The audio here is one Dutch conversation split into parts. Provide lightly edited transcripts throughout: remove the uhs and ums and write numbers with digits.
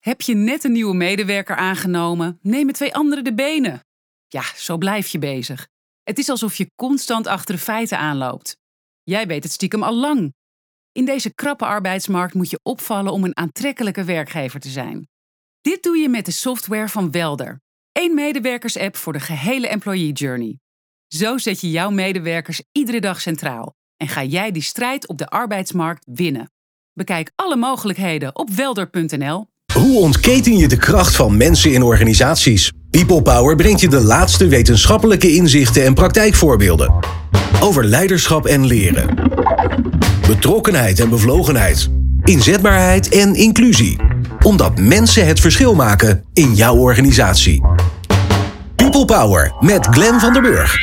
Heb je net een nieuwe medewerker aangenomen? Nemen 2 anderen de benen. Ja, zo blijf je bezig. Het is alsof je constant achter de feiten aanloopt. Jij weet het stiekem al lang. In deze krappe arbeidsmarkt moet je opvallen om een aantrekkelijke werkgever te zijn. Dit doe je met de software van Welder. 1 medewerkers-app voor de gehele employee journey. Zo zet je jouw medewerkers iedere dag centraal en ga jij die strijd op de arbeidsmarkt winnen. Bekijk alle mogelijkheden op welder.nl. Hoe ontketen je de kracht van mensen in organisaties? People Power brengt je de laatste wetenschappelijke inzichten en praktijkvoorbeelden. Over leiderschap en leren. Betrokkenheid en bevlogenheid. Inzetbaarheid en inclusie. Omdat mensen het verschil maken in jouw organisatie. People Power met Glenn van der Burg.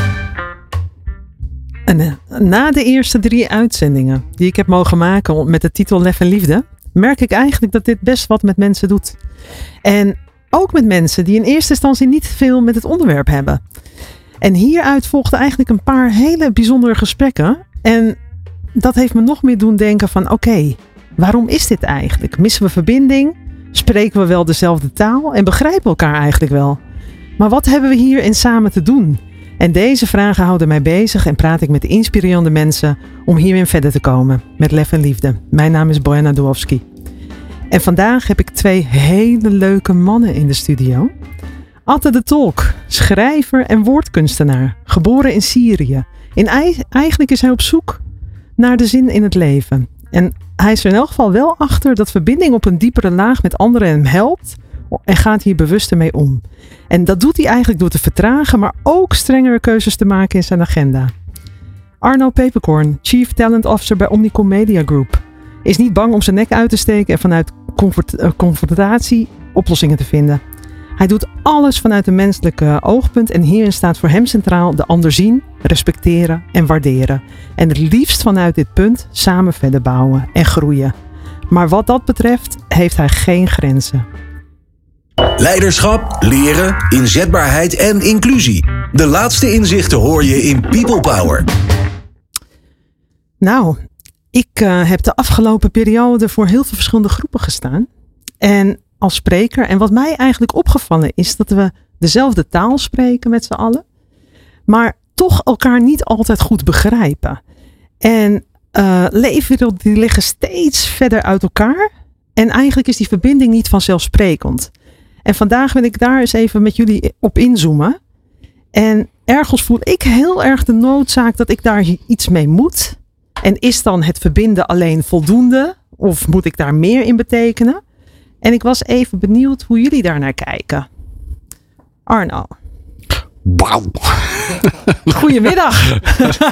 En na de eerste 3 uitzendingen die ik heb mogen maken met de titel Lef en Liefde, merk ik eigenlijk dat dit best wat met mensen doet. En ook met mensen die in eerste instantie niet veel met het onderwerp hebben. En hieruit volgden eigenlijk een paar hele bijzondere gesprekken. En dat heeft me nog meer doen denken van oké, waarom is dit eigenlijk? Missen we verbinding? Spreken we wel dezelfde taal? En begrijpen we elkaar eigenlijk wel? Maar wat hebben we hierin samen te doen? En deze vragen houden mij bezig en praat ik met inspirerende mensen om hierin verder te komen. Met Lef en Liefde. Mijn naam is Bojana Dwowski. En vandaag heb ik 2 hele leuke mannen in de studio. Atte de Tolk, schrijver en woordkunstenaar, geboren in Syrië. Eigenlijk is hij op zoek naar de zin in het leven. En hij is er in elk geval wel achter dat verbinding op een diepere laag met anderen hem helpt en gaat hier bewuster mee om. En dat doet hij eigenlijk door te vertragen, maar ook strengere keuzes te maken in zijn agenda. Arno Peperkorn, Chief Talent Officer bij Omnicom Media Group, is niet bang om zijn nek uit te steken en vanuit confrontatie oplossingen te vinden. Hij doet alles vanuit een menselijke oogpunt en hierin staat voor hem centraal de ander zien, respecteren en waarderen. En het liefst vanuit dit punt samen verder bouwen en groeien. Maar wat dat betreft heeft hij geen grenzen. Leiderschap, leren, inzetbaarheid en inclusie. De laatste inzichten hoor je in People Power. Nou, ik heb de afgelopen periode voor heel veel verschillende groepen gestaan. En als spreker. En wat mij eigenlijk opgevallen is dat we dezelfde taal spreken met z'n allen. Maar toch elkaar niet altijd goed begrijpen. En leefwerelden die liggen steeds verder uit elkaar. En eigenlijk is die verbinding niet vanzelfsprekend. En vandaag wil ik daar eens even met jullie op inzoomen. En ergens voel ik heel erg de noodzaak dat ik daar iets mee moet. En is dan het verbinden alleen voldoende? Of moet ik daar meer in betekenen? En ik was even benieuwd hoe jullie daar naar kijken. Arno. Wauw. Goedemiddag.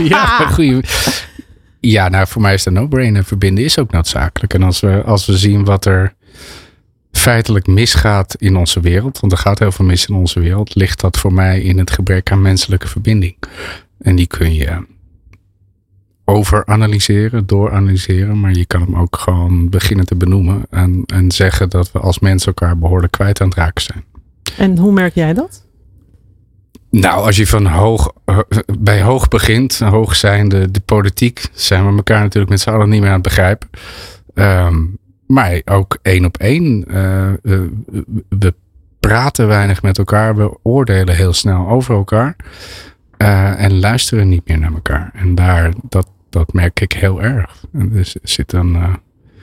Ja, nou voor mij is het een no-brainer. Verbinden is ook noodzakelijk. En als we zien wat er feitelijk misgaat in onze wereld, want er gaat heel veel mis in onze wereld, ligt dat voor mij in het gebrek aan menselijke verbinding. En die kun je overanalyseren, dooranalyseren, maar je kan hem ook gewoon beginnen te benoemen en zeggen dat we als mensen elkaar behoorlijk kwijt aan het raken zijn. En hoe merk jij dat? Nou, als je bij hoog begint, hoog zijnde de politiek, zijn we elkaar natuurlijk met z'n allen niet meer aan het begrijpen. Maar ook 1 op 1. We praten weinig met elkaar, we oordelen heel snel over elkaar en luisteren niet meer naar elkaar. En dat merk ik heel erg. En er zit een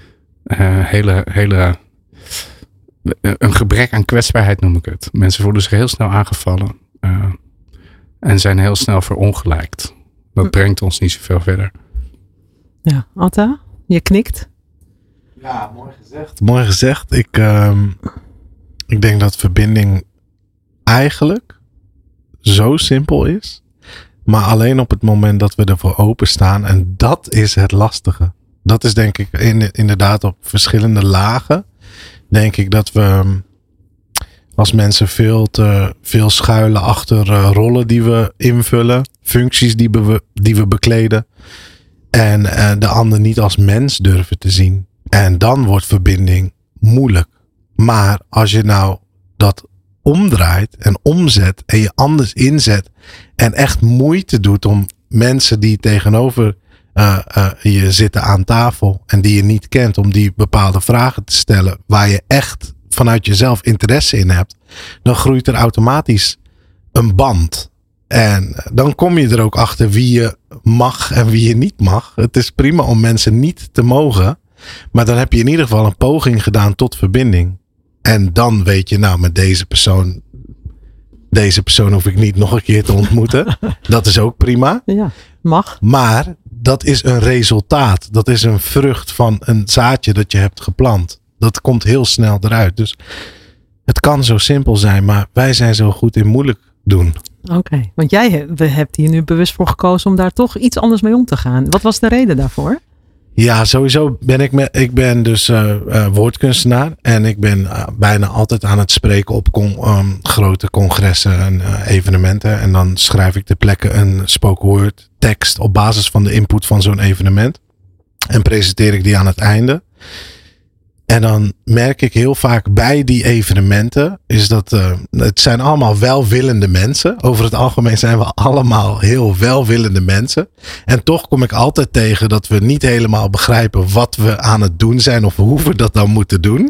een gebrek aan kwetsbaarheid, noem ik het. Mensen voelen zich heel snel aangevallen en zijn heel snel verongelijkt. Dat brengt ons niet zoveel verder. Ja, Atta, je knikt. Ja, mooi gezegd. Ik denk dat verbinding eigenlijk zo simpel is. Maar alleen op het moment dat we ervoor openstaan. En dat is het lastige. Dat is denk ik inderdaad op verschillende lagen. Denk ik dat we als mensen veel te veel schuilen achter rollen die we invullen. Functies die we bekleden. En de ander niet als mens durven te zien. En dan wordt verbinding moeilijk. Maar als je nou dat omdraait en omzet en je anders inzet en echt moeite doet om mensen die tegenover je zitten aan tafel en die je niet kent, om die bepaalde vragen te stellen waar je echt vanuit jezelf interesse in hebt, dan groeit er automatisch een band. En dan kom je er ook achter wie je mag en wie je niet mag. Het is prima om mensen niet te mogen. Maar dan heb je in ieder geval een poging gedaan tot verbinding. En dan weet je, nou, met deze persoon hoef ik niet nog een keer te ontmoeten. Dat is ook prima. Ja, mag. Maar dat is een resultaat. Dat is een vrucht van een zaadje dat je hebt geplant. Dat komt heel snel eruit. Dus het kan zo simpel zijn, maar wij zijn zo goed in moeilijk doen. Oké, want jij hebt hier nu bewust voor gekozen om daar toch iets anders mee om te gaan. Wat was de reden daarvoor? Ja, sowieso ben ik ben dus woordkunstenaar. En ik ben bijna altijd aan het spreken op grote congressen en evenementen. En dan schrijf ik ter plekke een spoken word tekst op basis van de input van zo'n evenement. En presenteer ik die aan het einde. En dan merk ik heel vaak bij die evenementen is dat het zijn allemaal welwillende mensen. Over het algemeen zijn we allemaal heel welwillende mensen. En toch kom ik altijd tegen dat we niet helemaal begrijpen wat we aan het doen zijn of hoe we dat dan moeten doen.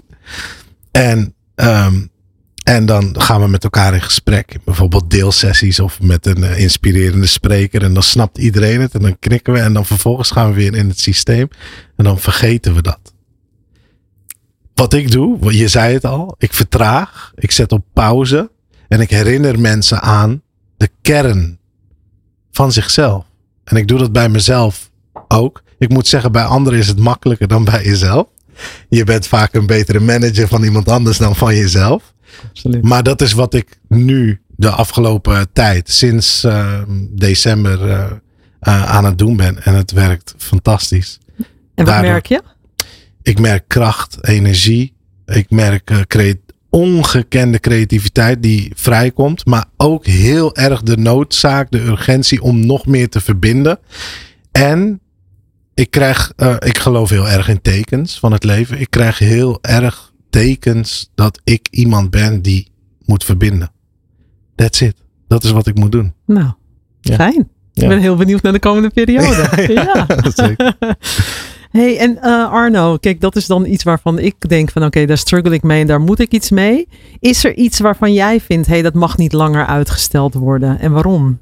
En dan gaan we met elkaar in gesprek. Bijvoorbeeld deelsessies of met een inspirerende spreker. En dan snapt iedereen het en dan knikken we. En dan vervolgens gaan we weer in het systeem. En dan vergeten we dat. Wat ik doe, je zei het al, ik vertraag, ik zet op pauze en ik herinner mensen aan de kern van zichzelf. En ik doe dat bij mezelf ook. Ik moet zeggen, bij anderen is het makkelijker dan bij jezelf. Je bent vaak een betere manager van iemand anders dan van jezelf. Absoluut. Maar dat is wat ik nu de afgelopen tijd, sinds december aan het doen ben. En het werkt fantastisch. En wat merk je? Ik merk kracht, energie. Ik merk ongekende creativiteit die vrijkomt. Maar ook heel erg de noodzaak, de urgentie om nog meer te verbinden. En ik geloof heel erg in tekens van het leven. Ik krijg heel erg tekens dat ik iemand ben die moet verbinden. That's it. Dat is wat ik moet doen. Nou, fijn. Ja. Ik ben heel benieuwd naar de komende periode. Ja. Zeker. Hey, en Arno, kijk, dat is dan iets waarvan ik denk van oké, daar struggle ik mee en daar moet ik iets mee. Is er iets waarvan jij vindt, dat mag niet langer uitgesteld worden? En waarom?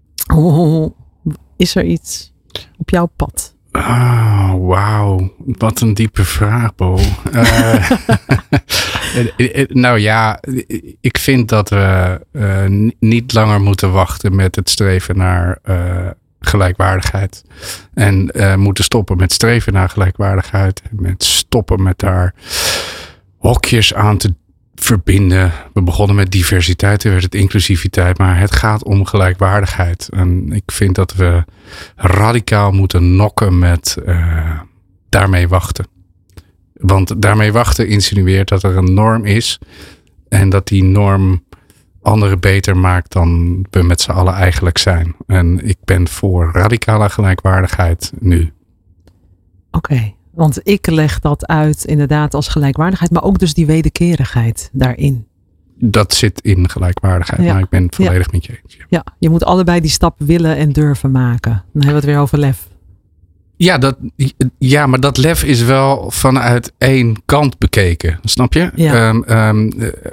Is er iets op jouw pad? Oh, wauw. Wat een diepe vraag, Bo. Nou ja, ik vind dat we niet langer moeten wachten met het streven naar gelijkwaardigheid. En moeten stoppen met streven naar gelijkwaardigheid. Met stoppen met daar hokjes aan te verbinden. We begonnen met diversiteit, toen werd het inclusiviteit. Maar het gaat om gelijkwaardigheid. En ik vind dat we radicaal moeten nokken met daarmee wachten. Want daarmee wachten insinueert dat er een norm is. En dat die norm anderen beter maakt dan we met z'n allen eigenlijk zijn. En ik ben voor radicale gelijkwaardigheid nu. Oké, want ik leg dat uit inderdaad als gelijkwaardigheid, maar ook dus die wederkerigheid daarin. Dat zit in gelijkwaardigheid, maar ik ben het volledig met je eens. Ja, je moet allebei die stap willen en durven maken. Dan hebben we het weer over lef. Ja, maar dat lef is wel vanuit één kant bekeken. Snap je? Ja.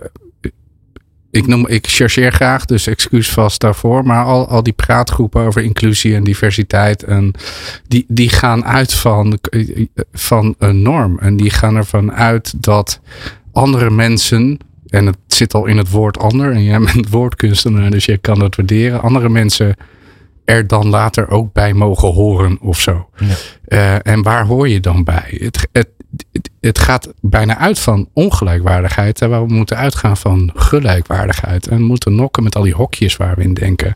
Ik chargeer graag, dus excuus vast daarvoor. Maar al die praatgroepen over inclusie en diversiteit. En die gaan uit van een norm. En die gaan ervan uit dat andere mensen, en het zit al in het woord ander. En jij bent woordkunstenaar, dus je kan dat waarderen. Andere mensen er dan later ook bij mogen horen of zo. Ja. En waar hoor je dan bij? Het gaat bijna uit van ongelijkwaardigheid. Terwijl we moeten uitgaan van gelijkwaardigheid. En we moeten nokken met al die hokjes waar we in denken.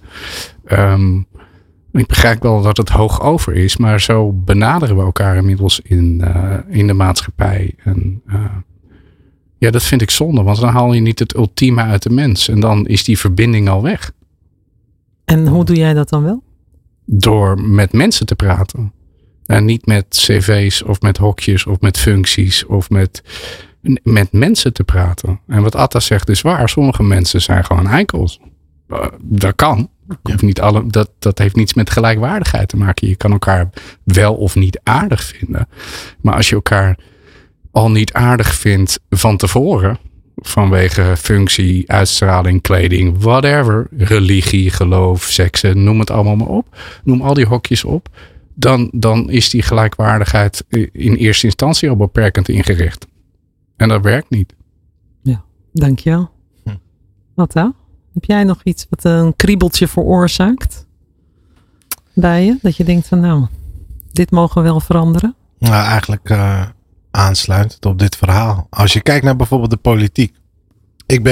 Ik begrijp wel dat het hoog over is. Maar zo benaderen we elkaar inmiddels in de maatschappij. En dat vind ik zonde. Want dan haal je niet het ultieme uit de mens. En dan is die verbinding al weg. En hoe doe jij dat dan wel? Door met mensen te praten. En niet met cv's of met hokjes of met functies of met mensen te praten. En wat Atta zegt is waar. Sommige mensen zijn gewoon eikels. Dat kan. Dat heeft niets met gelijkwaardigheid te maken. Je kan elkaar wel of niet aardig vinden. Maar als je elkaar al niet aardig vindt van tevoren, vanwege functie, uitstraling, kleding, whatever, religie, geloof, seksen, noem het allemaal maar op. Noem al die hokjes op. Dan is die gelijkwaardigheid in eerste instantie al beperkend ingericht. En dat werkt niet. Ja, dankjewel. Atta, heb jij nog iets wat een kriebeltje veroorzaakt bij je? Dat je denkt van nou, dit mogen we wel veranderen? Nou, eigenlijk aansluitend op dit verhaal. Als je kijkt naar bijvoorbeeld de politiek. Ik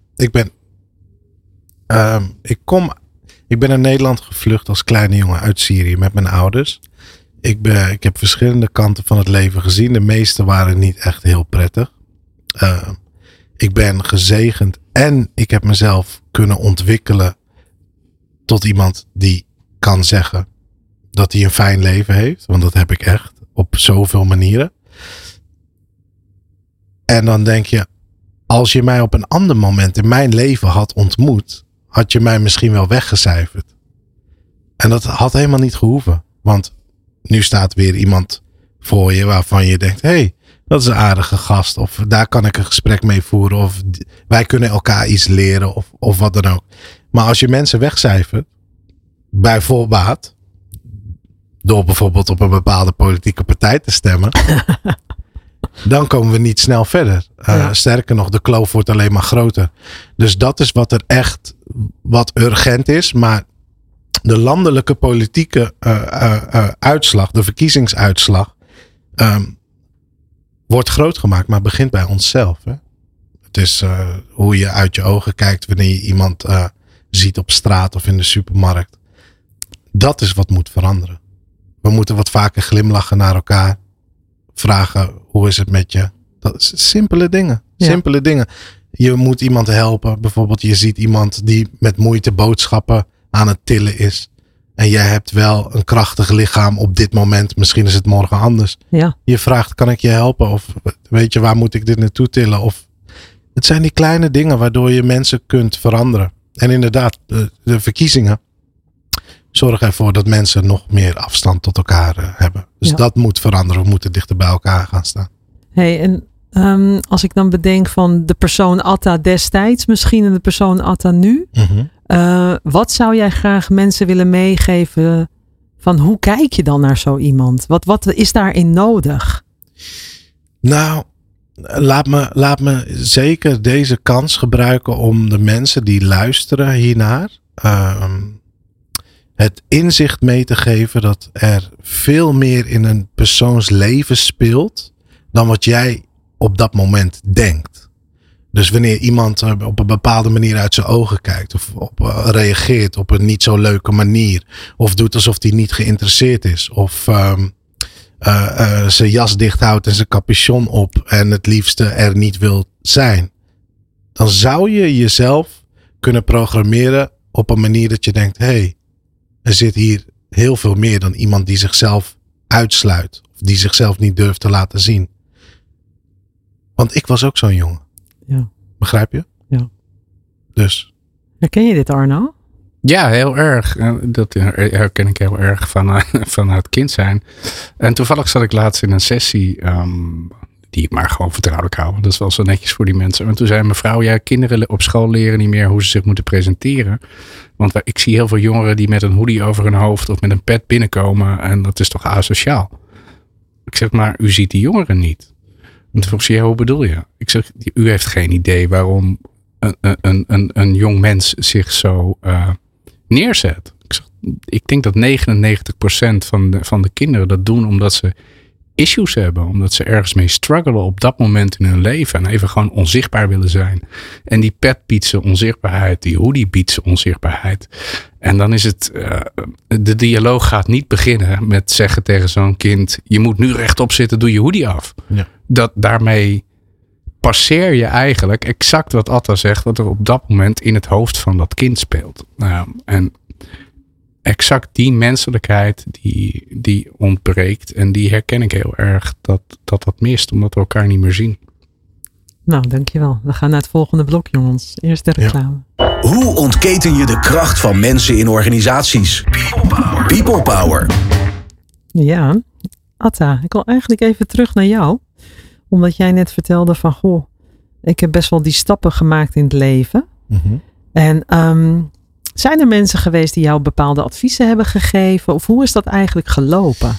ben naar Nederland gevlucht als kleine jongen uit Syrië met mijn ouders. Ik heb verschillende kanten van het leven gezien. De meeste waren niet echt heel prettig. Ik ben gezegend en ik heb mezelf kunnen ontwikkelen tot iemand die kan zeggen dat hij een fijn leven heeft. Want dat heb ik echt op zoveel manieren. En dan denk je, als je mij op een ander moment in mijn leven had ontmoet, had je mij misschien wel weggecijferd. En dat had helemaal niet gehoeven. Want nu staat weer iemand voor je waarvan je denkt, hey, dat is een aardige gast. Of daar kan ik een gesprek mee voeren. Of wij kunnen elkaar iets leren. Of wat dan ook. Maar als je mensen wegcijfert, bij voorbaat, door bijvoorbeeld op een bepaalde politieke partij te stemmen, dan komen we niet snel verder. Sterker nog, de kloof wordt alleen maar groter. Dus dat is wat er echt wat urgent is. Maar de landelijke politieke uitslag, de verkiezingsuitslag, wordt groot gemaakt, maar begint bij onszelf. Hè? Het is hoe je uit je ogen kijkt wanneer je iemand ziet op straat of in de supermarkt. Dat is wat moet veranderen. We moeten wat vaker glimlachen naar elkaar. Vragen, hoe is het met je? Dat is simpele dingen. Ja. Simpele dingen. Je moet iemand helpen. Bijvoorbeeld je ziet iemand die met moeite boodschappen aan het tillen is. En jij hebt wel een krachtig lichaam op dit moment. Misschien is het morgen anders. Ja. Je vraagt, kan ik je helpen? Of weet je, waar moet ik dit naartoe tillen? Of het zijn die kleine dingen waardoor je mensen kunt veranderen. En inderdaad, de verkiezingen zorgen ervoor dat mensen nog meer afstand tot elkaar hebben. Dus dat moet veranderen. We moeten dichter bij elkaar gaan staan. Hey, en als ik dan bedenk van de persoon Atta destijds misschien en de persoon Atta nu. Mm-hmm. Wat zou jij graag mensen willen meegeven van hoe kijk je dan naar zo iemand? Wat is daarin nodig? Nou, laat me zeker deze kans gebruiken om de mensen die luisteren hiernaar het inzicht mee te geven dat er veel meer in een persoons leven speelt dan wat jij op dat moment denkt. Dus wanneer iemand op een bepaalde manier uit zijn ogen kijkt of reageert op een niet zo leuke manier of doet alsof hij niet geïnteresseerd is of zijn jas dicht houdt en zijn capuchon op en het liefste er niet wil zijn, dan zou je jezelf kunnen programmeren op een manier dat je denkt, hey, er zit hier heel veel meer dan iemand die zichzelf uitsluit of die zichzelf niet durft te laten zien. Want ik was ook zo'n jongen. Ja. Begrijp je? Ja. Dus. Herken je dit, Arno? Ja, heel erg. Dat herken ik heel erg van het kind zijn. En toevallig zat ik laatst in een sessie die ik maar gewoon vertrouwelijk hou. Dat is wel zo netjes voor die mensen. En toen zei mevrouw, ja, kinderen op school leren niet meer hoe ze zich moeten presenteren. Want ik zie heel veel jongeren die met een hoodie over hun hoofd of met een pet binnenkomen. En dat is toch asociaal. Ik zeg, maar u ziet die jongeren niet. En toen vroeg ze, ja, hoe bedoel je? Ik zeg, u heeft geen idee waarom een jong mens zich zo neerzet. Ik denk dat 99% van de kinderen dat doen omdat ze issues hebben. Omdat ze ergens mee struggelen op dat moment in hun leven. En even gewoon onzichtbaar willen zijn. En die pet biedt ze onzichtbaarheid. Die hoodie biedt ze onzichtbaarheid. En dan is het, de dialoog gaat niet beginnen met zeggen tegen zo'n kind, je moet nu rechtop zitten, doe je hoodie af. Ja. Daarmee passeer je eigenlijk exact wat Atta zegt, wat er op dat moment in het hoofd van dat kind speelt. En exact die menselijkheid die ontbreekt. En die herken ik heel erg dat mist, omdat we elkaar niet meer zien. Nou, dankjewel. We gaan naar het volgende blok, jongens. Eerst de reclame. Ja. Hoe ontketen je de kracht van mensen in organisaties? People Power. Ja, Atta, ik wil eigenlijk even terug naar jou. Omdat jij net vertelde van, Ik heb best wel die stappen gemaakt in het leven. Mm-hmm. En zijn er mensen geweest die jou bepaalde adviezen hebben gegeven? Of hoe is dat eigenlijk gelopen?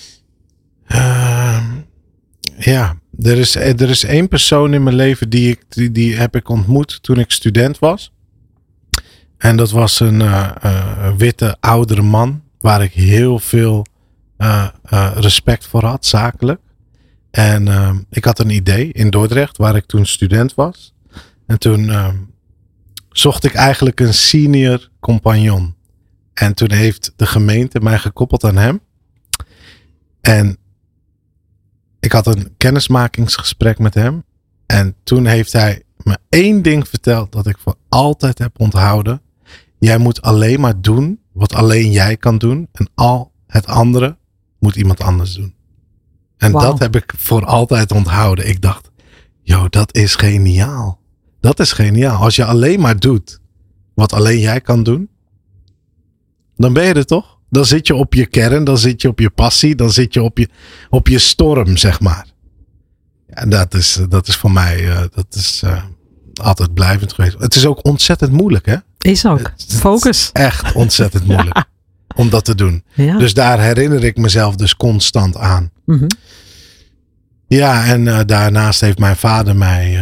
Ja, er is één persoon in mijn leven die heb ik ontmoet toen ik student was. En dat was een witte oudere man waar ik heel veel respect voor had, zakelijk. En ik had een idee in Dordrecht waar ik toen student was. En toen zocht ik eigenlijk een senior compagnon. En toen heeft de gemeente mij gekoppeld aan hem. En ik had een kennismakingsgesprek met hem. En toen heeft hij me één ding verteld dat ik voor altijd heb onthouden. Jij moet alleen maar doen wat alleen jij kan doen. En al het andere moet iemand anders doen. En dat heb ik voor altijd onthouden. Ik dacht, dat is geniaal. Dat is geniaal. Als je alleen maar doet wat alleen jij kan doen. Dan ben je er toch? Dan zit je op je kern. Dan zit je op je passie. Dan zit je op je storm, zeg maar. Ja, dat is voor mij altijd blijvend geweest. Het is ook ontzettend moeilijk, hè? Is ook. Focus. Het is echt ontzettend moeilijk om dat te doen. Ja. Dus daar herinner ik mezelf dus constant aan. Mm-hmm. Ja, en daarnaast heeft mijn vader mij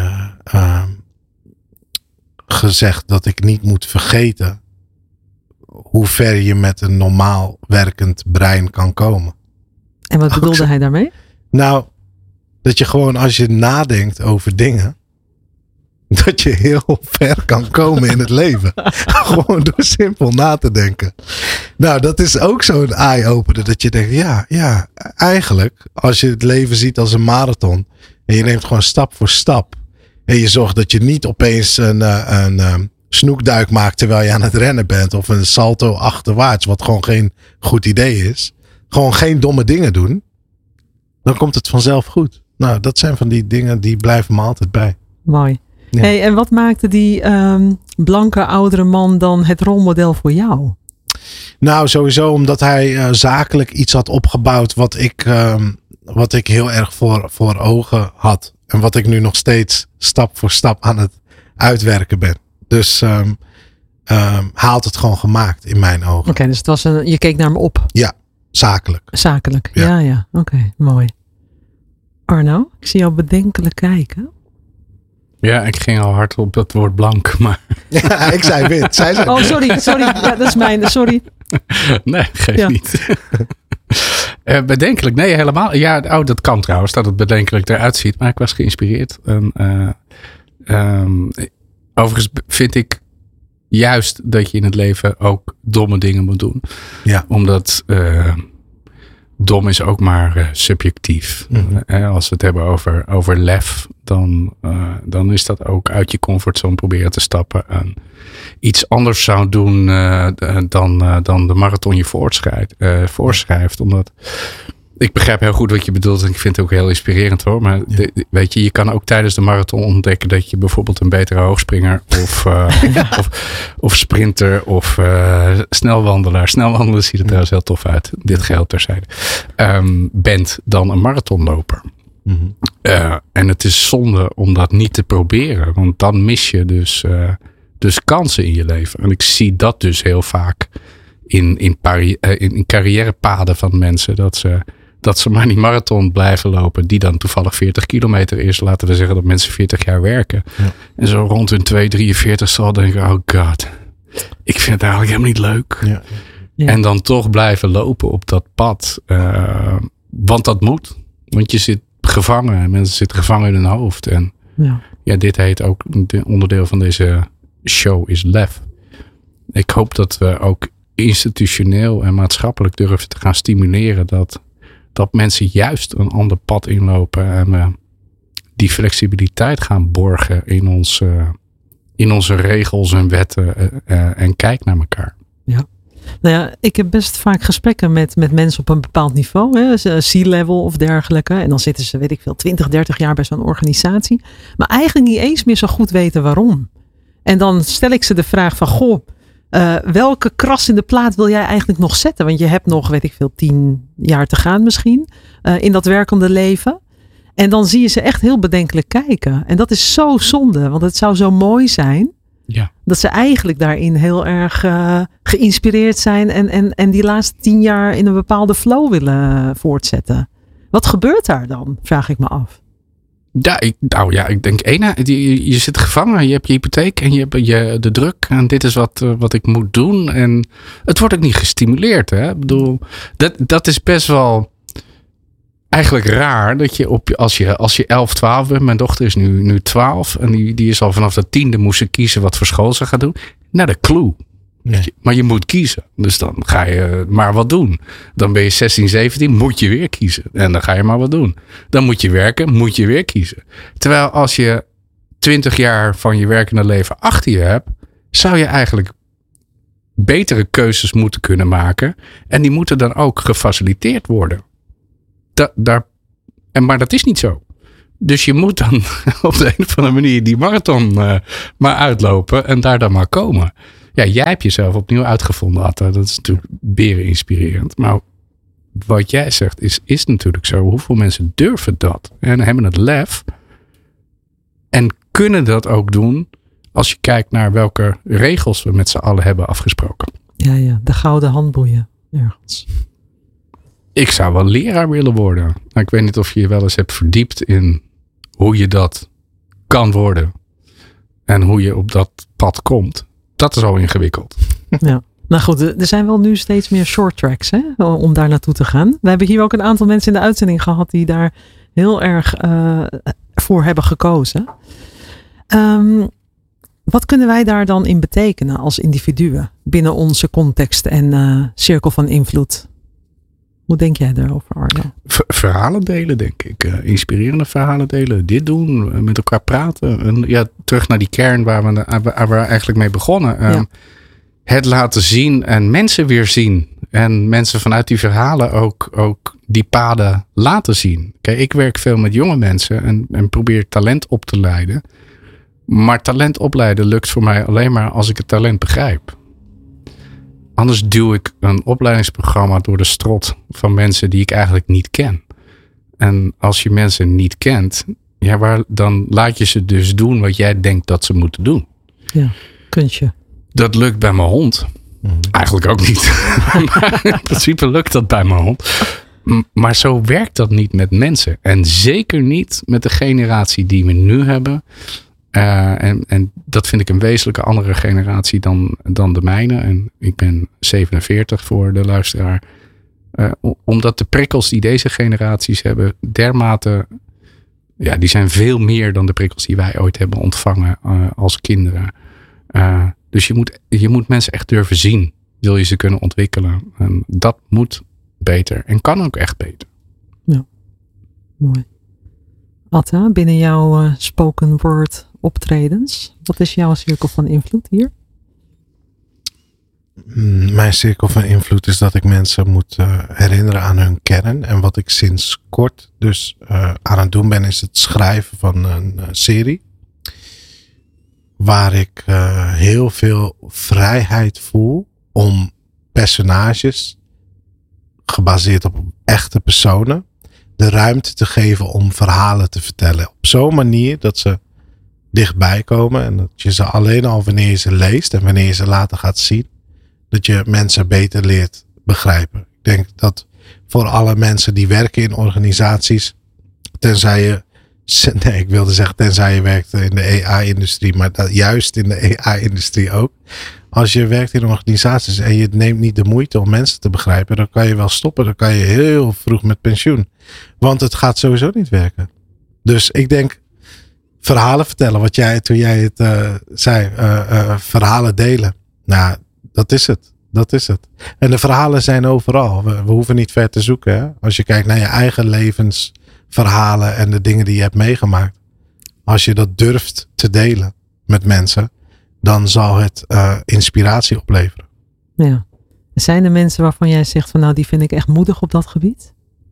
gezegd dat ik niet moet vergeten hoe ver je met een normaal werkend brein kan komen. En wat bedoelde hij daarmee? Nou, dat je gewoon als je nadenkt over dingen, dat je heel ver kan komen in het leven. Gewoon door simpel na te denken. Nou, dat is ook zo'n eye-opener. Dat je denkt, ja, eigenlijk, als je het leven ziet als een marathon. En je neemt gewoon stap voor stap. En je zorgt dat je niet opeens een snoekduik maakt terwijl je aan het rennen bent. Of een salto achterwaarts, wat gewoon geen goed idee is. Gewoon geen domme dingen doen. Dan komt het vanzelf goed. Nou, dat zijn van die dingen die blijven me altijd bij. Mooi. Ja. Hey, en wat maakte die blanke oudere man dan het rolmodel voor jou? Nou, sowieso omdat hij zakelijk iets had opgebouwd wat ik heel erg voor ogen had. En wat ik nu nog steeds stap voor stap aan het uitwerken ben. Dus haalt het gewoon gemaakt in mijn ogen. Oké, dus het was je keek naar me op. Ja, zakelijk. Zakelijk, Ja. ja. Oké, mooi. Arno, ik zie jou bedenkelijk kijken. Ja, ik ging al hard op dat woord blank, maar... Ja, ik zei wit. Zij zei... Oh, sorry. Ja, dat is mijn, sorry. Nee, geef niet. Bedenkelijk, nee, helemaal. Ja, dat kan trouwens, dat het bedenkelijk eruit ziet. Maar ik was geïnspireerd. Overigens vind ik juist dat je in het leven ook domme dingen moet doen. Ja. Omdat dom is ook maar subjectief. Mm-hmm. Als we het hebben over lef, dan is dat ook uit je comfortzone proberen te stappen. En iets anders zou doen dan de marathon je voorschrijft. Omdat ik begrijp heel goed wat je bedoelt en ik vind het ook heel inspirerend hoor. Maar weet je kan ook tijdens de marathon ontdekken dat je bijvoorbeeld een betere hoogspringer of sprinter of snelwandelaar. Snelwandelen ziet er trouwens heel tof uit. Dit geheel terzijde. Bent dan een marathonloper. Mm-hmm. En het is zonde om dat niet te proberen. Want dan mis je dus kansen in je leven. En ik zie dat dus heel vaak in carrièrepaden van mensen. Dat ze maar die marathon blijven lopen. Die dan toevallig 40 kilometer is. Laten we zeggen dat mensen 40 jaar werken. Ja. En zo rond hun 2,43 zal denken. Oh god. Ik vind het eigenlijk helemaal niet leuk. Ja. Ja. En dan toch blijven lopen op dat pad. Want dat moet. Want je zit gevangen. Mensen zitten gevangen in hun hoofd. En dit heet ook. Onderdeel van deze show is lef. Ik hoop dat we ook institutioneel en maatschappelijk durven te gaan stimuleren. Dat mensen juist een ander pad inlopen. En die flexibiliteit gaan borgen in onze regels en wetten. En kijk naar elkaar. Ja. Nou ja, ik heb best vaak gesprekken met mensen op een bepaald niveau. C-level of dergelijke. En dan zitten ze, weet ik veel, 20, 30 jaar bij zo'n organisatie. Maar eigenlijk niet eens meer zo goed weten waarom. En dan stel ik ze de vraag van, goh, welke kras in de plaat wil jij eigenlijk nog zetten? Want je hebt nog, weet ik veel, 10 jaar te gaan misschien. In dat werkende leven. En dan zie je ze echt heel bedenkelijk kijken. En dat is zo zonde, want het zou zo mooi zijn. Ja. Dat ze eigenlijk daarin heel erg geïnspireerd zijn. En die laatste 10 jaar in een bepaalde flow willen voortzetten. Wat gebeurt daar dan, vraag ik me af. Ja, ik denk je zit gevangen. Je hebt je hypotheek en je hebt de druk. En dit is wat ik moet doen. En het wordt ook niet gestimuleerd. Hè? Ik bedoel, dat is best wel eigenlijk raar. Dat je als je 11, 12 bent. Mijn dochter is nu 12. En die is al vanaf de 10e moest ze kiezen wat voor school ze gaat doen. Nou, de clue. Nee. Maar je moet kiezen. Dus dan ga je maar wat doen. Dan ben je 16, 17, moet je weer kiezen. En dan ga je maar wat doen. Dan moet je werken, moet je weer kiezen. Terwijl als je 20 jaar van je werkende leven achter je hebt, zou je eigenlijk betere keuzes moeten kunnen maken. En die moeten dan ook gefaciliteerd worden. Maar dat is niet zo. Dus je moet dan op de een of andere manier die marathon maar uitlopen en daar dan maar komen. Ja, jij hebt jezelf opnieuw uitgevonden, Atta. Dat is natuurlijk beren inspirerend. Maar wat jij zegt is natuurlijk zo. Hoeveel mensen durven dat? En hebben het lef. En kunnen dat ook doen als je kijkt naar welke regels we met z'n allen hebben afgesproken. Ja, de gouden handboeien ergens. Ik zou wel leraar willen worden. Nou, ik weet niet of je je wel eens hebt verdiept in hoe je dat kan worden. En hoe je op dat pad komt. Dat is al ingewikkeld. Ja. Nou goed, er zijn wel nu steeds meer short tracks om daar naartoe te gaan. We hebben hier ook een aantal mensen in de uitzending gehad die daar heel erg voor hebben gekozen. Wat kunnen wij daar dan in betekenen als individuen binnen onze context en cirkel van invloed? Hoe denk jij daarover, Arno? Verhalen delen, denk ik. Inspirerende verhalen delen. Dit doen, met elkaar praten. En ja, terug naar die kern waar we eigenlijk mee begonnen. Ja. Het laten zien en mensen weer zien. En mensen vanuit die verhalen ook die paden laten zien. Kijk, ik werk veel met jonge mensen en probeer talent op te leiden. Maar talent opleiden lukt voor mij alleen maar als ik het talent begrijp. Anders duw ik een opleidingsprogramma door de strot van mensen die ik eigenlijk niet ken. En als je mensen niet kent, dan laat je ze dus doen wat jij denkt dat ze moeten doen. Ja, kunstje. Dat lukt bij mijn hond. Eigenlijk ook niet. Maar in principe lukt dat bij mijn hond. Maar zo werkt dat niet met mensen. En zeker niet met de generatie die we nu hebben. En dat vind ik een wezenlijke andere generatie dan de mijne. En ik ben 47 voor de luisteraar. Omdat de prikkels die deze generaties hebben dermate... Ja, die zijn veel meer dan de prikkels die wij ooit hebben ontvangen als kinderen. Dus je moet mensen echt durven zien. Wil je ze kunnen ontwikkelen. En dat moet beter. En kan ook echt beter. Ja, mooi. Atta, binnen jouw spoken word optredens. Wat is jouw cirkel van invloed hier? Mijn cirkel van invloed is dat ik mensen moet herinneren aan hun kern. En wat ik sinds kort dus aan het doen ben, is het schrijven van een serie. Waar ik heel veel vrijheid voel om personages, gebaseerd op echte personen, de ruimte te geven om verhalen te vertellen. Op zo'n manier dat ze dichtbij komen. En dat je ze alleen al wanneer je ze leest en wanneer je ze later gaat zien, dat je mensen beter leert begrijpen. Ik denk dat voor alle mensen die werken in organisaties, tenzij je werkt in de AI-industrie, maar juist in de AI-industrie ook. Als je werkt in organisaties en je neemt niet de moeite om mensen te begrijpen, dan kan je wel stoppen. Dan kan je heel vroeg met pensioen. Want het gaat sowieso niet werken. Dus ik denk, verhalen vertellen, toen jij het zei, verhalen delen. Nou, dat is het. Dat is het. En de verhalen zijn overal. We hoeven niet ver te zoeken. Hè? Als je kijkt naar je eigen levensverhalen en de dingen die je hebt meegemaakt. Als je dat durft te delen met mensen, dan zal het inspiratie opleveren. Ja. Zijn er mensen waarvan jij zegt van nou, die vind ik echt moedig op dat gebied?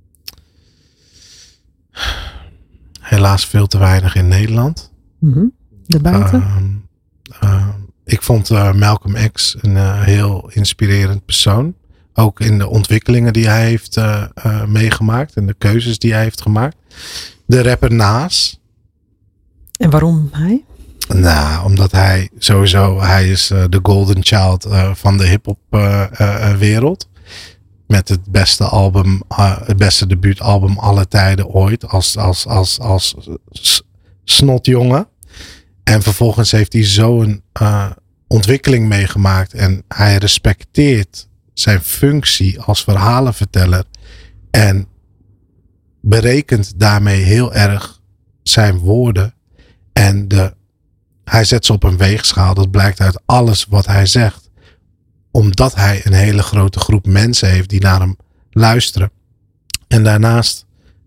Helaas veel te weinig in Nederland. Daarbuiten? Ik vond Malcolm X een heel inspirerend persoon. Ook in de ontwikkelingen die hij heeft meegemaakt en de keuzes die hij heeft gemaakt. de rapper Nas. En waarom hij? Nou, omdat hij is de golden child van de hip-hop wereld. Met het beste album, het beste debuutalbum alle tijden ooit. Als snotjongen. En vervolgens heeft hij zo'n ontwikkeling meegemaakt. En hij respecteert zijn functie als verhalenverteller. En berekent daarmee heel erg zijn woorden. En hij zet ze op een weegschaal. Dat blijkt uit alles wat hij zegt. Omdat hij een hele grote groep mensen heeft die naar hem luisteren. En daarnaast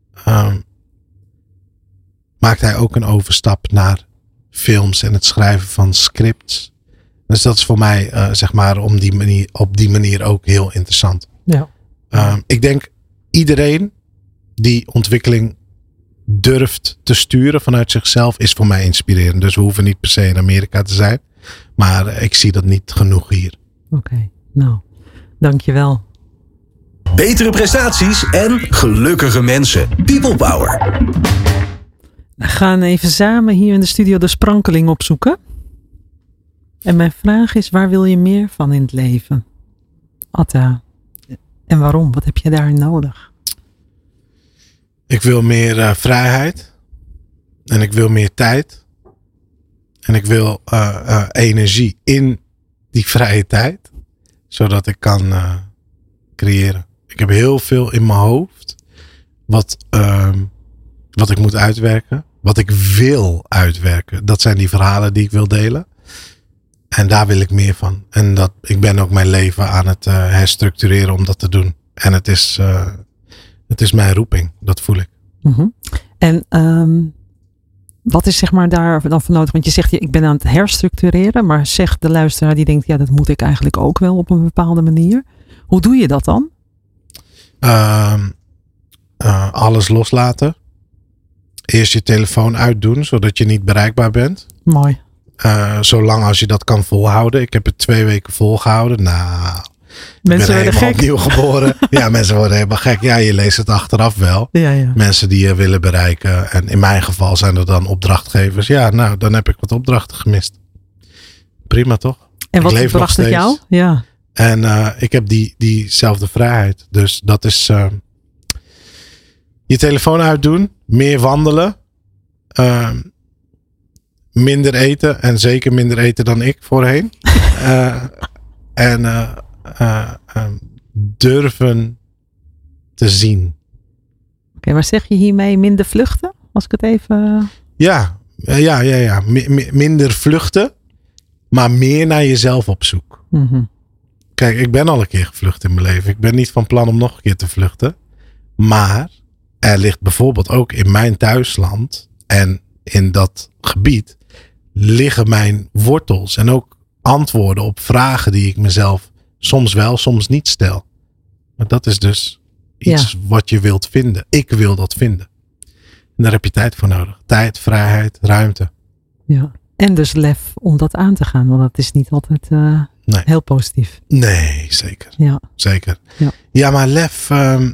maakt hij ook een overstap naar films en het schrijven van scripts. Dus dat is voor mij, op die manier ook heel interessant. Ja. Ik denk iedereen die ontwikkeling durft te sturen vanuit zichzelf is voor mij inspirerend. Dus we hoeven niet per se in Amerika te zijn. Maar ik zie dat niet genoeg hier. Oké, nou, dankjewel. Betere prestaties en gelukkige mensen. People Power. We gaan even samen hier in de studio de sprankeling opzoeken. En mijn vraag is, waar wil je meer van in het leven? Atta, en waarom? Wat heb je daarin nodig? Ik wil meer vrijheid. En ik wil meer tijd. En ik wil energie in die vrije tijd. Zodat ik kan creëren. Ik heb heel veel in mijn hoofd. Wat ik moet uitwerken. Wat ik wil uitwerken. Dat zijn die verhalen die ik wil delen. En daar wil ik meer van. En ik ben ook mijn leven aan het herstructureren om dat te doen. En het is mijn roeping. Dat voel ik. Mm-hmm. En wat is zeg maar daar dan voor nodig? Want je zegt, ik ben aan het herstructureren. Maar zegt de luisteraar die denkt, ja, dat moet ik eigenlijk ook wel op een bepaalde manier. Hoe doe je dat dan? Alles loslaten. Eerst je telefoon uitdoen, zodat je niet bereikbaar bent. Mooi. Zolang als je dat kan volhouden. Ik heb het 2 weken volgehouden. Nou, mensen ik ben helemaal gek. opnieuw geboren. Ja, mensen worden helemaal gek. Ja, je leest het achteraf wel. Ja. Mensen die je willen bereiken. En in mijn geval zijn er dan opdrachtgevers. Ja, nou, dan heb ik wat opdrachten gemist. Prima toch? En wat bracht het jou? Ja. En ik heb diezelfde vrijheid. Dus dat is je telefoon uitdoen. Meer wandelen. Minder eten. En zeker minder eten dan ik voorheen. Durven te zien. Oké, maar zeg je hiermee minder vluchten? Als ik het even... Ja. Minder vluchten. Maar meer naar jezelf op zoek. Mm-hmm. Kijk, ik ben al een keer gevlucht in mijn leven. Ik ben niet van plan om nog een keer te vluchten. Maar er ligt bijvoorbeeld ook in mijn thuisland en in dat gebied liggen mijn wortels en ook antwoorden op vragen die ik mezelf soms wel, soms niet stel. Maar dat is dus iets wat je wilt vinden. Ik wil dat vinden. En daar heb je tijd voor nodig. Tijd, vrijheid, ruimte. Ja, en dus lef om dat aan te gaan. Want dat is niet altijd heel positief. Nee, zeker. Ja. Zeker. Ja, ja, maar lef,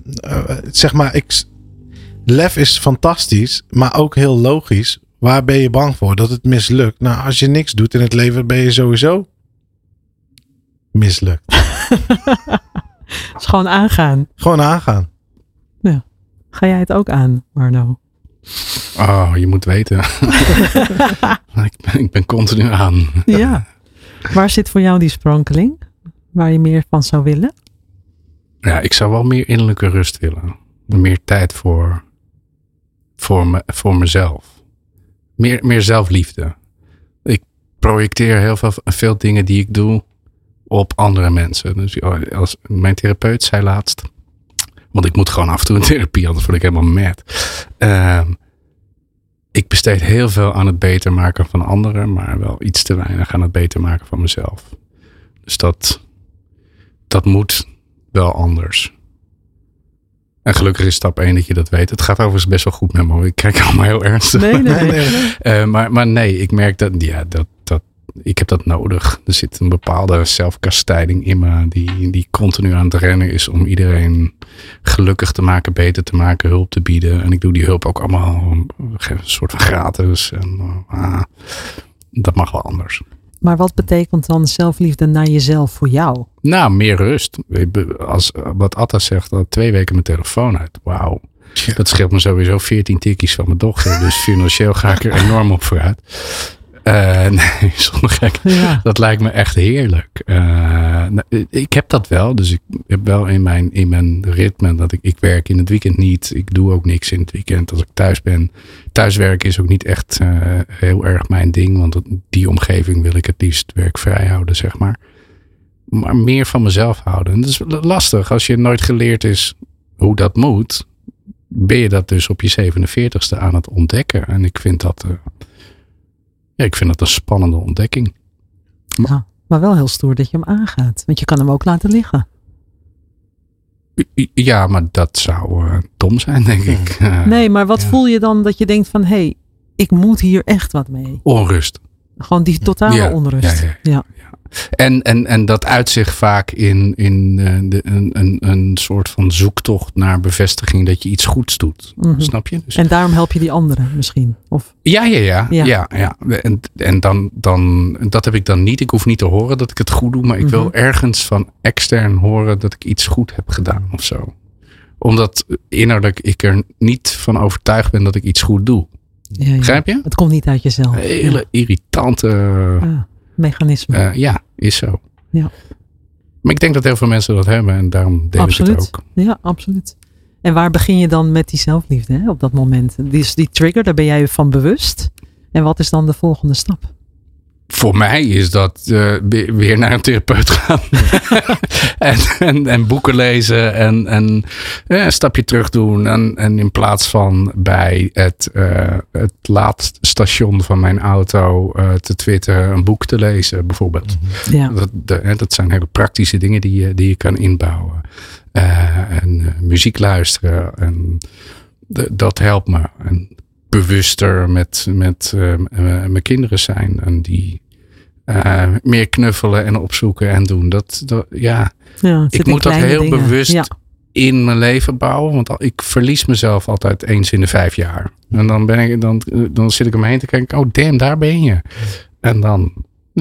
lef is fantastisch, maar ook heel logisch. Waar ben je bang voor? Dat het mislukt. Nou, als je niks doet in het leven, ben je sowieso mislukt. Het is gewoon aangaan. Gewoon aangaan. Ja. Ga jij het ook aan, Arno? Oh, je moet weten. ik ben continu aan. Ja. Waar zit voor jou die sprankeling? Waar je meer van zou willen? Ja, ik zou wel meer innerlijke rust willen. Meer tijd voor mezelf. Meer zelfliefde. Ik projecteer heel veel dingen die ik doe op andere mensen. Dus als mijn therapeut zei laatst, want ik moet gewoon af en toe in therapie, anders word ik helemaal mad. Ik besteed heel veel aan het beter maken van anderen, maar wel iets te weinig aan het beter maken van mezelf. Dus dat moet wel anders. En gelukkig is stap 1 dat je dat weet. Het gaat overigens best wel goed met me. Ik kijk allemaal heel ernstig. Nee. Maar nee, ik merk dat ik heb dat nodig. Er zit een bepaalde zelfkastijding in me die continu aan het rennen is om iedereen gelukkig te maken, beter te maken, hulp te bieden. En ik doe die hulp ook allemaal een soort van gratis. En dat mag wel anders. Maar wat betekent dan zelfliefde naar jezelf voor jou? Nou, meer rust. Wat Atta zegt, al 2 weken mijn telefoon uit. Wauw. Ja. Dat scheelt me sowieso 14 tikkies van mijn dochter. Dus financieel ga ik er enorm op vooruit. Nee, zonder gek. Ja. Dat lijkt me echt heerlijk. Ik heb dat wel. Dus ik heb wel in mijn ritme dat ik werk in het weekend niet. Ik doe ook niks in het weekend als ik thuis ben. Thuiswerken is ook niet echt heel erg mijn ding. Want die omgeving wil ik het liefst werkvrij houden, zeg maar. Maar meer van mezelf houden. En dat is lastig. Als je nooit geleerd is hoe dat moet, ben je dat dus op je 47ste aan het ontdekken. En ik vind dat een spannende ontdekking. Ja, maar wel heel stoer dat je hem aangaat. Want je kan hem ook laten liggen. Ja, maar dat zou dom zijn, denk ik. Nee, maar wat voel je dan dat je denkt van... hé, ik moet hier echt wat mee? Onrust. Gewoon die totale onrust. Ja. En dat uit zich vaak in een soort van zoektocht naar bevestiging dat je iets goeds doet. Mm-hmm. Snap je? Dus, en daarom help je die anderen misschien? Of? Ja. En dan dat heb ik dan niet. Ik hoef niet te horen dat ik het goed doe, maar ik wil ergens van extern horen dat ik iets goed heb gedaan of zo. Omdat innerlijk ik er niet van overtuigd ben dat ik iets goed doe. Ja. Begrijp je? Het komt niet uit jezelf. Hele irritante... mechanisme. Is zo. Ja. Maar ik denk dat heel veel mensen dat hebben en daarom deel ik het ook. Ja, absoluut. En waar begin je dan met die zelfliefde op dat moment? Die trigger, daar ben jij van bewust. En wat is dan de volgende stap? Voor mij is dat weer naar een therapeut gaan. en boeken lezen en een stapje terug doen. En in plaats van bij het laadstation van mijn auto te twitteren een boek te lezen bijvoorbeeld. Ja. Dat zijn hele praktische dingen die je kan inbouwen. En muziek luisteren. En dat helpt me. En bewuster met mijn kinderen zijn. En die meer knuffelen en opzoeken en doen. Ik moet dat heel bewust in mijn leven bouwen. Want ik verlies mezelf altijd eens in de 5 jaar. En dan zit ik om me heen te kijken. Oh damn, daar ben je. En dan,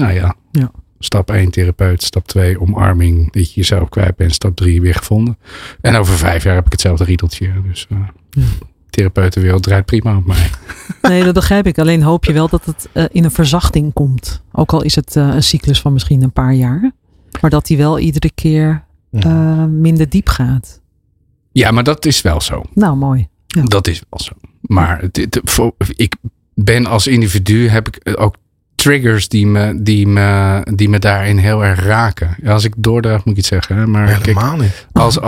stap 1 therapeut. Stap 2 omarming. Dat je jezelf kwijt bent. Stap 3 weer gevonden. En over 5 jaar heb ik hetzelfde riedeltje. Dus therapeutenwereld draait prima op mij. Nee, dat begrijp ik. Alleen hoop je wel dat het in een verzachting komt. Ook al is het een cyclus van misschien een paar jaar. Maar dat die wel iedere keer minder diep gaat. Ja, maar dat is wel zo. Nou, mooi. Ja. Dat is wel zo. Maar ik ben als individu, heb ik ook triggers die me daarin heel erg raken. Ja, als ik doordraag moet ik iets zeggen. Hè? Maar helemaal niet.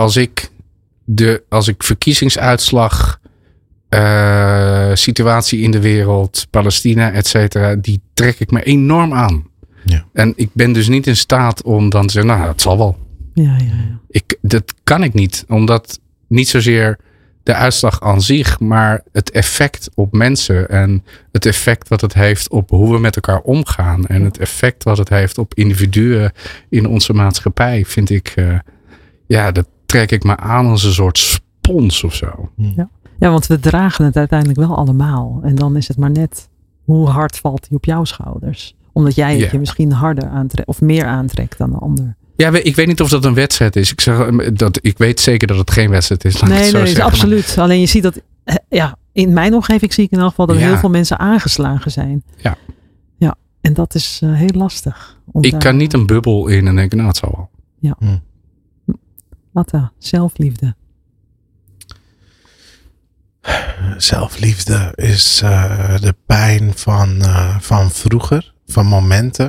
Als ik verkiezingsuitslag, situatie in de wereld, Palestina, et cetera, die trek ik me enorm aan. Ja. En ik ben dus niet in staat om dan te zeggen, nou, dat zal wel. Ja. Dat kan ik niet, omdat niet zozeer de uitslag aan zich, maar het effect op mensen en het effect wat het heeft op hoe we met elkaar omgaan en het effect wat het heeft op individuen in onze maatschappij, vind ik, dat trek ik me aan als een soort spons of zo. Ja, want we dragen het uiteindelijk wel allemaal. En dan is het maar net hoe hard valt hij op jouw schouders. Omdat jij het je misschien harder aantrekt of meer aantrekt dan de ander. Ja, ik weet niet of dat een wedstrijd is. Ik weet zeker dat het geen wedstrijd is. Nee, absoluut. Maar alleen je ziet dat, in mijn omgeving zie ik in elk geval dat heel veel mensen aangeslagen zijn. Ja, en dat is heel lastig. Ik kan niet een bubbel in en denken, nou, het zal wel. Ja. Matta, zelfliefde. Zelfliefde is de pijn van vroeger, van momenten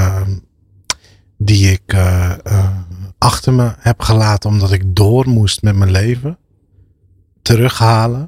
die ik achter me heb gelaten omdat ik door moest met mijn leven. Terughalen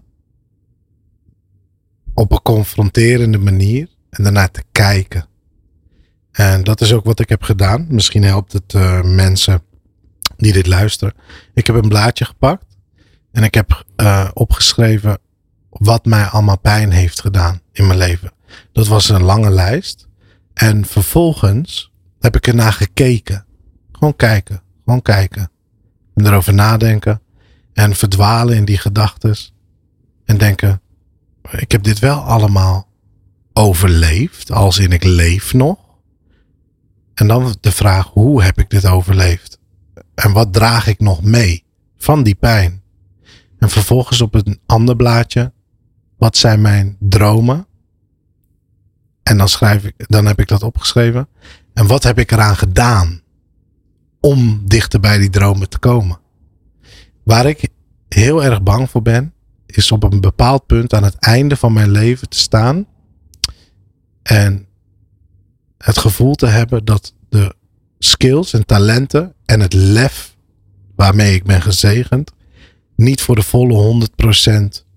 op een confronterende manier en daarna te kijken. En dat is ook wat ik heb gedaan. Misschien helpt het mensen die dit luisteren. Ik heb een blaadje gepakt en ik heb opgeschreven wat mij allemaal pijn heeft gedaan in mijn leven. Dat was een lange lijst. En vervolgens heb ik ernaar gekeken. Gewoon kijken. En erover nadenken. En verdwalen in die gedachtes. En denken, ik heb dit wel allemaal overleefd. Als in ik leef nog. En dan de vraag, hoe heb ik dit overleefd? En wat draag ik nog mee van die pijn? En vervolgens op een ander blaadje, wat zijn mijn dromen? En dan heb ik dat opgeschreven. En wat heb ik eraan gedaan om dichter bij die dromen te komen? Waar ik heel erg bang voor ben, is op een bepaald punt aan het einde van mijn leven te staan. En het gevoel te hebben dat de skills en talenten en het lef waarmee ik ben gezegend, niet voor de volle 100%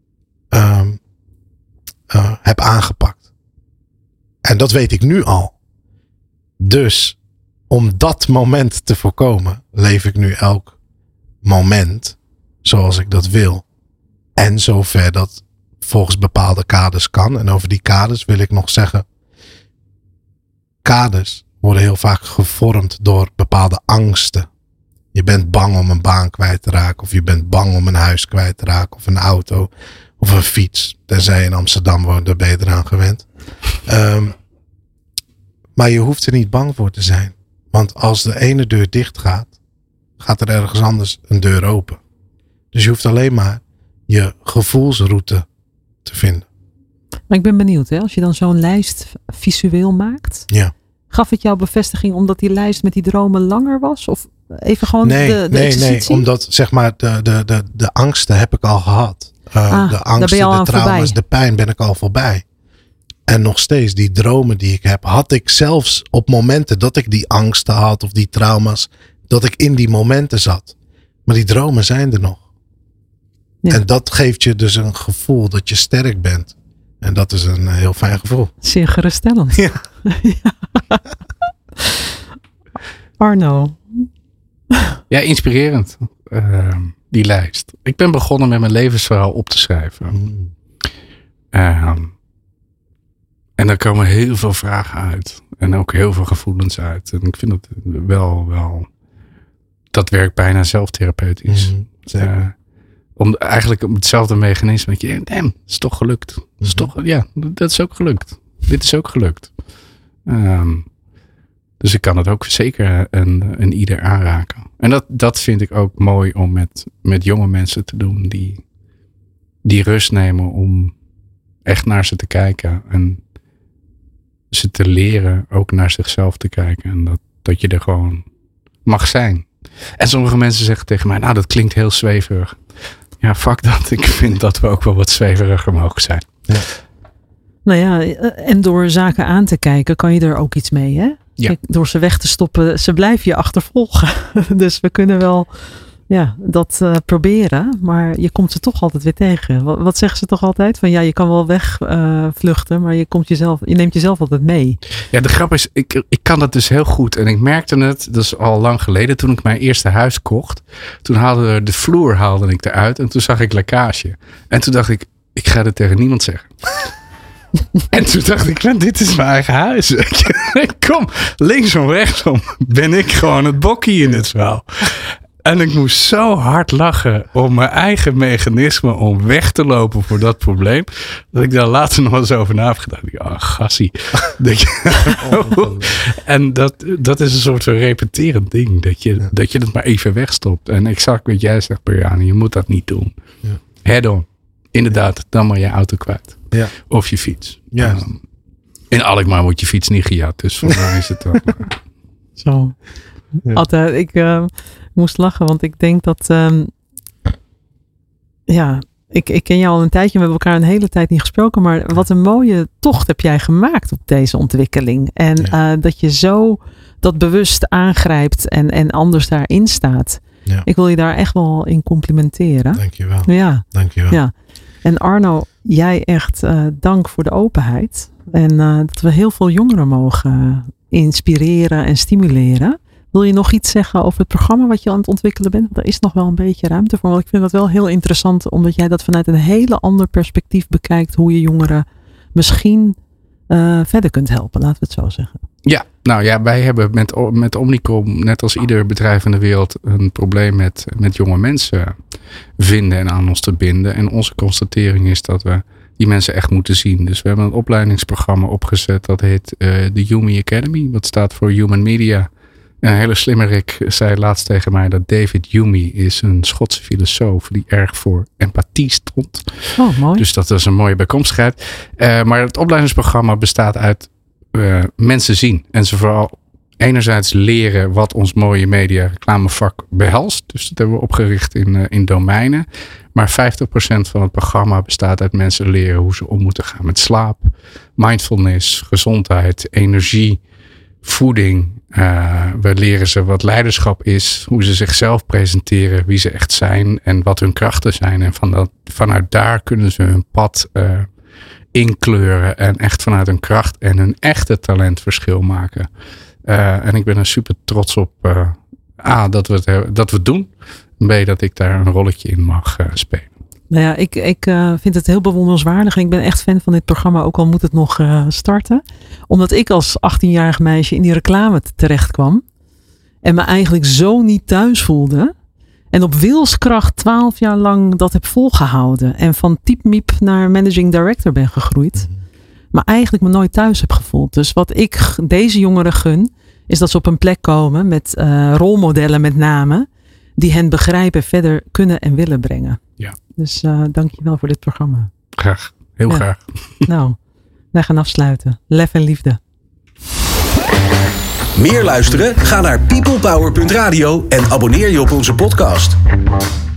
heb aangepakt. En dat weet ik nu al. Dus om dat moment te voorkomen, leef ik nu elk moment zoals ik dat wil. En zover dat volgens bepaalde kaders kan. En over die kaders wil ik nog zeggen, kaders worden heel vaak gevormd door bepaalde angsten. Je bent bang om een baan kwijt te raken. Of je bent bang om een huis kwijt te raken. Of een auto. Of een fiets. Tenzij je in Amsterdam woont, daar ben je eraan gewend. Maar je hoeft er niet bang voor te zijn. Want als de ene deur dicht gaat, gaat er ergens anders een deur open. Dus je hoeft alleen maar je gevoelsroute te vinden. Maar ik ben benieuwd, hè? Als je dan zo'n lijst visueel maakt. Ja. Gaf het jou bevestiging omdat die lijst met die dromen langer was? Of even gewoon Nee, omdat zeg maar de angsten heb ik al gehad. De angsten, de trauma's, voorbij. De pijn ben ik al voorbij. En nog steeds, die dromen die ik heb, had ik zelfs op momenten dat ik die angsten had of die trauma's, dat ik in die momenten zat. Maar die dromen zijn er nog. Ja. En dat geeft je dus een gevoel dat je sterk bent. En dat is een heel fijn gevoel. Zeer geruststellend. Ja. Arno. Ja, inspirerend. Die lijst. Ik ben begonnen met mijn levensverhaal op te schrijven. En daar komen heel veel vragen uit. En ook heel veel gevoelens uit. En ik vind het wel dat werkt bijna zelftherapeutisch. Om eigenlijk hetzelfde mechanisme. Dat je denkt, het is toch gelukt. Dat is ook gelukt. Dit is ook gelukt. Dus ik kan het ook zeker een ieder aanraken. En dat vind ik ook mooi om met jonge mensen te doen. Die rust nemen om echt naar ze te kijken. En ze te leren ook naar zichzelf te kijken. En dat je er gewoon mag zijn. En sommige mensen zeggen tegen mij, nou dat klinkt heel zweverig. Ja, fuck dat. Ik vind dat we ook wel wat zweveriger mogen zijn. Ja. Nou ja, en door zaken aan te kijken kan je er ook iets mee, hè? Ja. Kijk, door ze weg te stoppen, ze blijven je achtervolgen. Dus we kunnen wel dat proberen, maar je komt ze toch altijd weer tegen. Wat zeggen ze toch altijd? Van ja, je kan wel wegvluchten, maar je neemt jezelf altijd mee. Ja, de grap is, ik kan dat dus heel goed. En ik merkte het, dat is al lang geleden, toen ik mijn eerste huis kocht. Toen de vloer haalde ik eruit en toen zag ik lekkage. En toen dacht ik ga dit tegen niemand zeggen. En toen dacht ik, dit is mijn eigen huis. Kom, linksom, rechtsom ben ik gewoon het bokkie in het verhaal. En ik moest zo hard lachen om mijn eigen mechanisme om weg te lopen voor dat probleem. Dat ik daar later nog eens over na heb gedacht. Gassie. En dat is een soort van repeterend ding. Dat je het maar even wegstopt. En exact wat jij zegt, Berianne, je moet dat niet doen. Ja. Head on. Inderdaad, dan maar je auto kwijt. Ja. Of je fiets. Ja. In Alkmaar wordt je fiets niet gejat. Dus voor mij is het wel. Zo. Ja. Altijd, ik moest lachen, want ik denk dat ik ken jou al een tijdje, we hebben elkaar een hele tijd niet gesproken, maar wat een mooie tocht heb jij gemaakt op deze ontwikkeling. En dat je zo dat bewust aangrijpt en anders daarin staat. Ja. Ik wil je daar echt wel in complimenteren. Dankjewel. Ja. Dankjewel. Ja. En Arno, jij echt dank voor de openheid. En dat we heel veel jongeren mogen inspireren en stimuleren. Wil je nog iets zeggen over het programma wat je aan het ontwikkelen bent? Daar is nog wel een beetje ruimte voor. Want ik vind dat wel heel interessant. Omdat jij dat vanuit een hele ander perspectief bekijkt. Hoe je jongeren misschien verder kunt helpen. Laten we het zo zeggen. Ja, nou ja, wij hebben met Omnicom, net als ieder bedrijf in de wereld, een probleem met jonge mensen. vinden en aan ons te binden. En onze constatering is dat we die mensen echt moeten zien. Dus we hebben een opleidingsprogramma opgezet. Dat heet de Yumi Academy. Dat staat voor Human Media. Een hele slimmerik zei laatst tegen mij dat David Hume is een Schotse filosoof die erg voor empathie stond. Oh, mooi. Dus dat is een mooie bijkomstigheid. Maar het opleidingsprogramma bestaat uit mensen zien. En ze vooral enerzijds leren wat ons mooie media reclamevak behelst. Dus dat hebben we opgericht in domeinen. Maar 50% van het programma bestaat uit mensen leren hoe ze om moeten gaan met slaap, mindfulness, gezondheid, energie, voeding. We leren ze wat leiderschap is, hoe ze zichzelf presenteren, wie ze echt zijn en wat hun krachten zijn. En vanuit daar kunnen ze hun pad inkleuren en echt vanuit hun kracht en hun echte talent verschil maken. En ik ben er super trots op dat we het doen. B, dat ik daar een rolletje in mag spelen. Nou ja, ik vind het heel bewonderenswaardig. En ik ben echt fan van dit programma, ook al moet het nog starten. Omdat ik als 18-jarig meisje in die reclame terecht kwam. En me eigenlijk zo niet thuis voelde. En op wilskracht 12 jaar lang dat heb volgehouden. En van typmiep naar managing director ben gegroeid. Maar eigenlijk me nooit thuis heb gevoeld. Dus wat ik deze jongeren gun, is dat ze op een plek komen met rolmodellen met name. Die hen begrijpen, verder kunnen en willen brengen. Ja. Dus dank je wel voor dit programma. Graag, heel graag. Nou, wij gaan afsluiten. Lef en liefde. Meer luisteren? Ga naar peoplepower.radio en abonneer je op onze podcast.